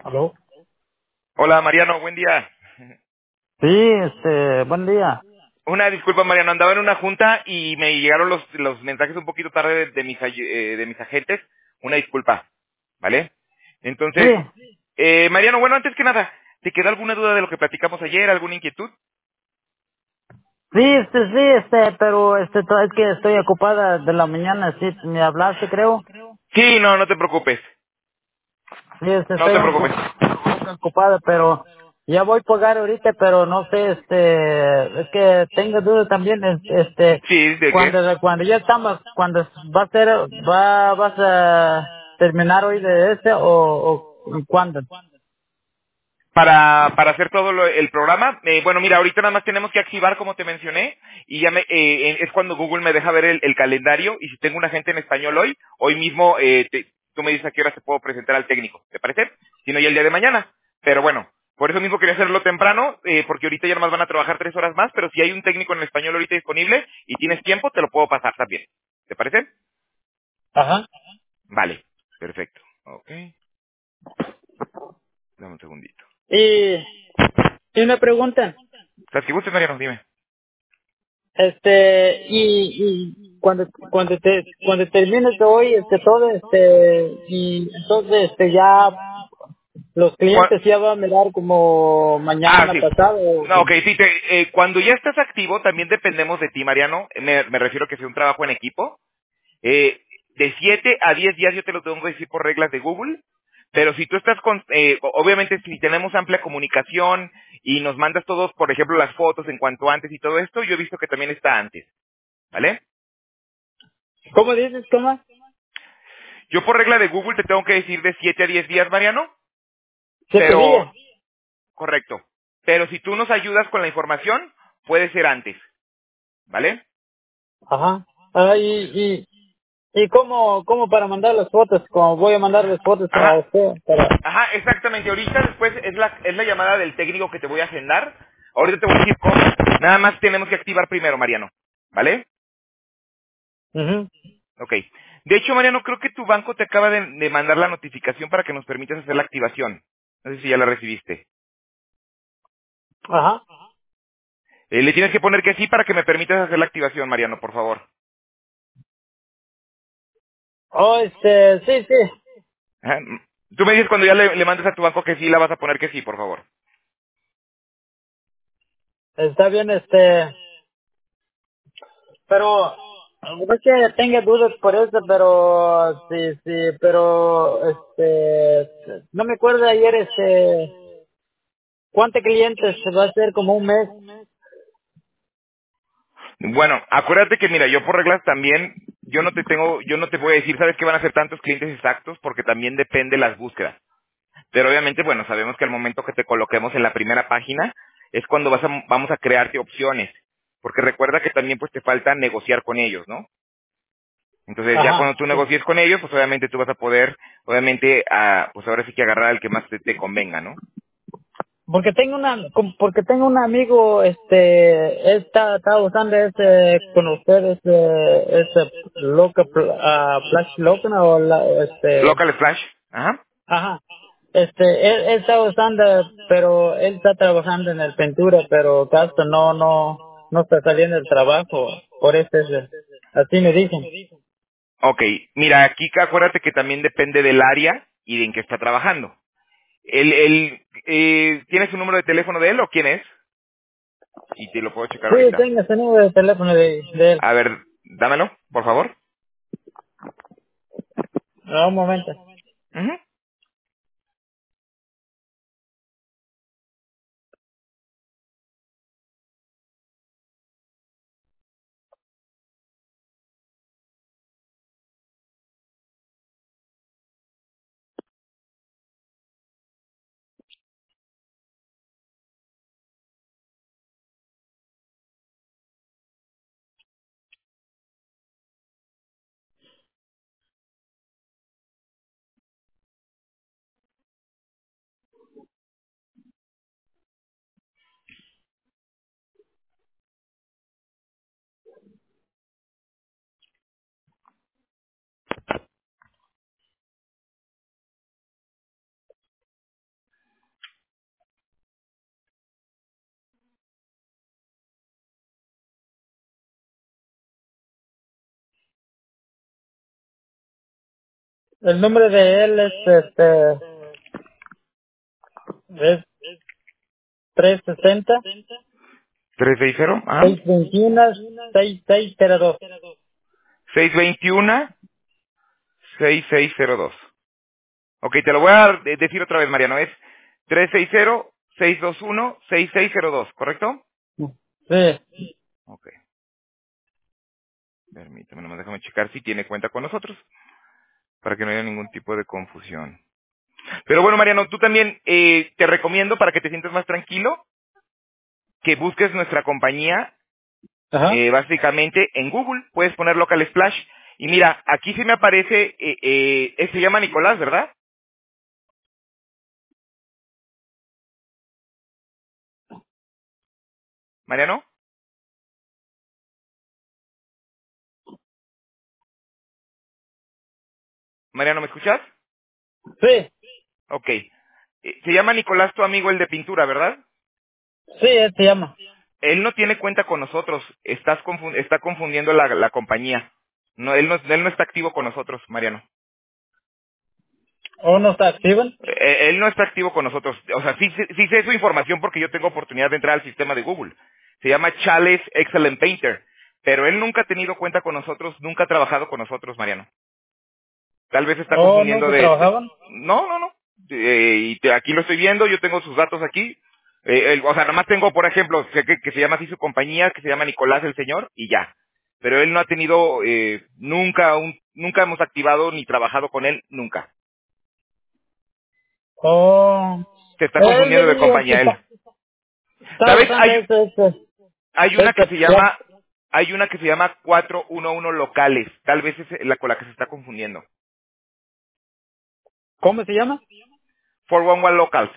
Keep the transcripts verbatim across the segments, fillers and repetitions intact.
¿Aló? Hola Mariano, buen día. Sí, este, buen día. Una disculpa Mariano, andaba en una junta y me llegaron los, los mensajes un poquito tarde de, de mis, ay- eh, de mis agentes. Una disculpa, ¿vale? Sí, Entonces, eh, Mariano, bueno, antes que nada, ¿te queda alguna duda de lo que platicamos ayer? ¿Alguna inquietud? sí, este, sí, este, pero este, to- es que estoy ocupada de la mañana, sí, me hablaste, creo. Sí, no, no te preocupes. Sí, este, No estoy te un preocupes. poco ocupada, pero ya voy a pagar ahorita, pero no sé, este, es que tengo duda también, es- este, Sí, ¿de qué? cuando, cuando ya estamos, cuando va a ser, va, vas a terminar hoy de este o, o cuándo. para, para hacer todo lo- el programa. Eh, bueno, mira, ahorita nada más tenemos que activar como te mencioné y ya me, eh, es cuando Google me deja ver el, el calendario y si tengo una gente en español hoy, hoy mismo eh, te- tú me dices a qué hora te puedo presentar al técnico, ¿te parece? Si no, ya el día de mañana. Pero bueno, por eso mismo quería hacerlo temprano, eh, porque ahorita ya nomás van a trabajar tres horas más, pero si hay un técnico en español ahorita disponible y tienes tiempo, te lo puedo pasar también. ¿Te parece? Ajá. Vale, perfecto. Ok, dame un segundito. Y, y una pregunta. ¿Sabes qué gustes, Mariano? Dime. Este, y, y cuando, cuando te, cuando termines de hoy, este, todo, este, y entonces, este, ya los ¿Cuál? clientes ya van a mirar como Ah, mañana sí. pasado. o- No, ok, sí, te- eh, cuando ya estás activo, también dependemos de ti, Mariano. Me, me refiero a que sea un trabajo en equipo. Eh, de siete a diez días yo te lo tengo que decir por reglas de Google. Pero si tú estás con, eh, o- obviamente si tenemos amplia comunicación y nos mandas todos, por ejemplo, las fotos en cuanto antes y todo esto, yo he visto que también está antes, ¿vale? ¿Cómo dices, cómo? Yo por regla de Google te tengo que decir de siete a diez días, Mariano, Siete pero, días. correcto. Pero si tú nos ayudas con la información, puede ser antes, ¿vale? Ajá. Ah, y, y, y cómo, cómo para mandar las fotos, como voy a mandar las fotos a Ajá. usted, para, Ajá, exactamente. Ahorita después es la, es la llamada del técnico que te voy a agendar. Ahorita te voy a decir cómo. Nada más tenemos que activar primero, Mariano. ¿Vale? ujú. Ok. De hecho, Mariano, creo que tu banco te acaba de, de mandar la notificación para que nos permitas hacer la activación. No sé si ya la recibiste. Ajá. Eh, le tienes que poner que sí para que me permitas hacer la activación, Mariano, por favor. Oh, este, sí, sí. Ajá. Tú me dices cuando ya le, le mandes a tu banco que sí, la vas a poner que sí, por favor. Está bien, este, pero no es que tenga dudas por eso, pero sí, sí, pero este, no me acuerdo ayer, este, cuántos clientes va a ser como un mes. Bueno, acuérdate que mira, yo por reglas también, yo no te tengo, yo no te voy a decir, sabes que van a ser tantos clientes exactos, porque también depende las búsquedas. Pero obviamente, bueno, sabemos que al momento que te coloquemos en la primera página es cuando vas a- vamos a crearte opciones, porque recuerda que también pues te falta negociar con ellos, ¿no? Entonces ya Ajá. cuando tú Sí. negocies con ellos, pues obviamente tú vas a poder, obviamente, ah, pues ahora sí que agarrar al que más te, te convenga, ¿no? Porque tengo una, como- porque tengo un amigo, este, él está, está usando ese, con ustedes, ese, ese loca, uh, flash loca, o la, este, Local Splash, ajá. ajá. Este, él, él está usando, pero él está trabajando en el pintura, pero caso no, no, no está saliendo el trabajo. Por eso es, eh, así me dicen. Ok, mira, aquí acuérdate que también depende del área y de en qué está trabajando. El, el, eh, ¿Tienes un número de teléfono de él o quién es? Y te lo puedo checar Sí, ahorita. tengo ese número de teléfono de, de él. A ver, dámelo, por favor. Ah, un momento. Ujú. El nombre de él es, este, es tres sesenta, tres sesenta, ah, seis veintiuno, seis seis cero dos. seis veintiuno, seis seis cero dos. Ok, te lo voy a de- decir otra vez, Mariano. Es tres seis cero, seis dos uno, seis seis cero dos, ¿correcto? Sí. Ok, permítame, nomás déjame checar si tiene cuenta con nosotros, para que no haya ningún tipo de confusión. Pero bueno, Mariano, tú también eh, te recomiendo, para que te sientas más tranquilo, que busques nuestra compañía, Ajá. eh, básicamente en Google. Puedes poner Local Splash. Y mira, aquí sí me aparece, eh, eh, eh, se llama Nicolás, ¿verdad? Mariano, Mariano, ¿me escuchas? Sí. Ok. Eh, se llama Nicolás, tu amigo, el de pintura, ¿verdad? Sí, él se llama. Él no tiene cuenta con nosotros. Estás confun- está confundiendo la, la compañía. No, él no, él no está activo con nosotros, Mariano. ¿O no está activo? Eh, él no está activo con nosotros. O sea, sí, sí, sí sé su información porque yo tengo oportunidad de entrar al sistema de Google. Se llama Chales Excellent Painter. Pero él nunca ha tenido cuenta con nosotros, nunca ha trabajado con nosotros, Mariano. Tal vez está ¿O confundiendo nunca de... de- trabajaban? no, no, no. Eh, y te- aquí lo estoy viendo, yo tengo sus datos aquí. Eh, el- o sea, nomás tengo, por ejemplo, que, que- que se llama así su compañía, que se llama Nicolás el Señor, y ya. Pero él no ha tenido, eh, nunca, un, nunca hemos activado ni trabajado con él, nunca. ¿O Se está él me confundiendo de dijo que compañía él. está, está ¿Sabes? usando Hay, ese, ese, hay una que ese se plan? llama, hay una que se llama cuatro uno uno locales. Tal vez es la con la que se está confundiendo. ¿Cómo se llama? cuatro uno uno locals.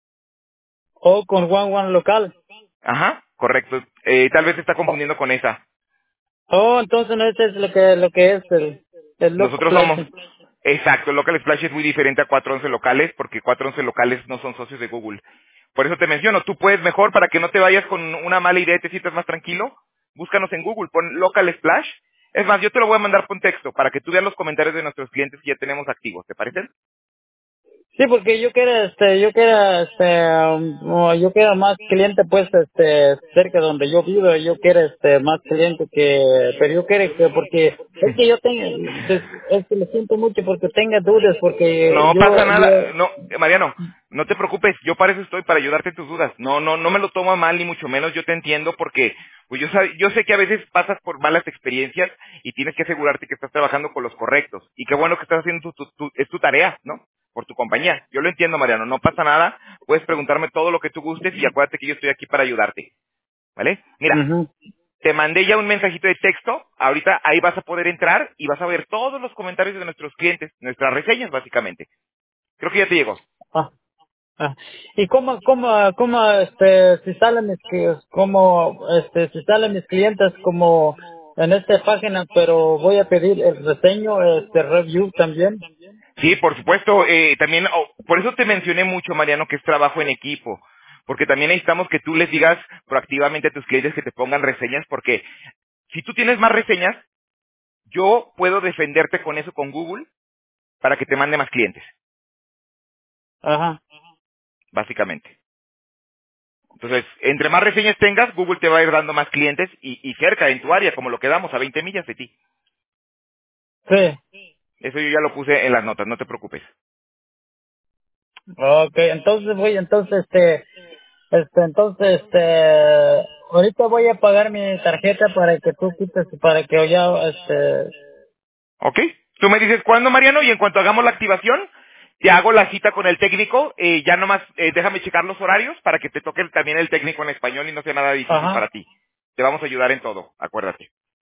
¿O con One One Local? Ajá, correcto. Eh, tal vez se está confundiendo con esa. Oh, entonces no ese es lo que, lo que es el, el Loco Nosotros somos, Place. exacto, el Local Splash es muy diferente a cuatrocientos once locales porque cuatrocientos once locales no son socios de Google. Por eso te menciono, tú puedes mejor, para que no te vayas con una mala idea y te sientas más tranquilo, búscanos en Google, pon Local Splash. Es más, yo te lo voy a mandar por texto para que tú veas los comentarios de nuestros clientes que ya tenemos activos, ¿te parece? Sí, porque yo quiero, este, yo quiero, este, um, oh, yo quiero más cliente, pues, este, cerca de donde yo vivo, yo quiero, este, más cliente que, pero yo quiero que, porque, es que yo tengo, es, es que lo siento mucho porque tenga dudas, porque No pasa yo, nada, yo, no, eh, Mariano, no te preocupes, yo para eso estoy, para ayudarte en tus dudas. No, no, no me lo tomo a mal, ni mucho menos, yo te entiendo porque, pues yo, sab- yo sé que a veces pasas por malas experiencias y tienes que asegurarte que estás trabajando con los correctos. Y qué bueno que estás haciendo tu, tu- tu- es tu tarea, ¿no? Por tu compañía. Yo lo entiendo, Mariano, no pasa nada, puedes preguntarme todo lo que tú gustes y acuérdate que yo estoy aquí para ayudarte, ¿vale? Mira, ujú. te mandé ya un mensajito de texto, ahorita ahí vas a poder entrar y vas a ver todos los comentarios de nuestros clientes, nuestras reseñas básicamente. Creo que ya te llegó. Ah, ah. Y cómo, cómo, cómo, este, si salen mis, que- como, este, si salen mis clientes como en esta página, pero voy a pedir el reseño, este, review también. Sí, por supuesto. Eh, también, oh, por eso te mencioné mucho, Mariano, que es trabajo en equipo. Porque también necesitamos que tú les digas proactivamente a tus clientes que te pongan reseñas, porque si tú tienes más reseñas, yo puedo defenderte con eso con Google para que te mande más clientes, Ajá. básicamente. Entonces, entre más reseñas tengas, Google te va a ir dando más clientes y, y cerca en tu área, como lo quedamos a veinte millas de ti. Sí. Eso yo ya lo puse en las notas, no te preocupes. Okay, entonces voy, entonces, este, este, entonces, este, ahorita voy a pagar mi tarjeta para que tú quites, para que ya, este, ¿Ok? Tú me dices cuándo, Mariano, y en cuanto hagamos la activación, te hago la cita con el técnico. Eh, ya nomás eh, déjame checar los horarios para que te toque también el técnico en español y no sea nada difícil ajá, para ti. Te vamos a ayudar en todo, acuérdate.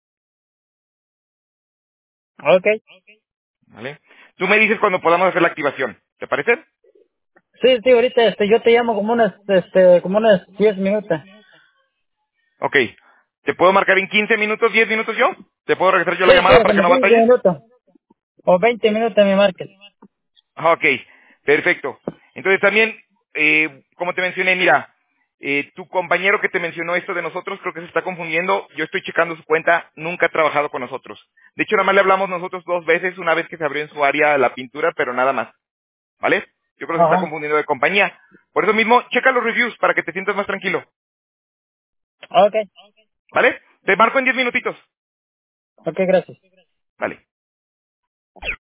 okay. ¿Vale? Tú me dices cuando podamos hacer la activación. ¿Te parece? Sí, sí, ahorita, este, yo te llamo como unas, este, como unas diez minutos. Ok. ¿Te puedo marcar en quince minutos, diez minutos yo? ¿Te puedo regresar yo Sí, la sí, llamada para que como no quince batalles? minutos, o veinte minutos mi market. Ah, ok, perfecto. Entonces también, eh, como te mencioné, mira, Eh, tu compañero que te mencionó esto de nosotros creo que se está confundiendo. Yo estoy checando su cuenta, nunca ha trabajado con nosotros. De hecho, nada más le hablamos nosotros dos veces, una vez que se abrió en su área la pintura, pero nada más. ¿Vale? Yo creo que se está Ajá. confundiendo de compañía. Por eso mismo, checa los reviews para que te sientas más tranquilo. Ok. ¿Vale? Te marco en diez minutitos. Ok, gracias. Vale.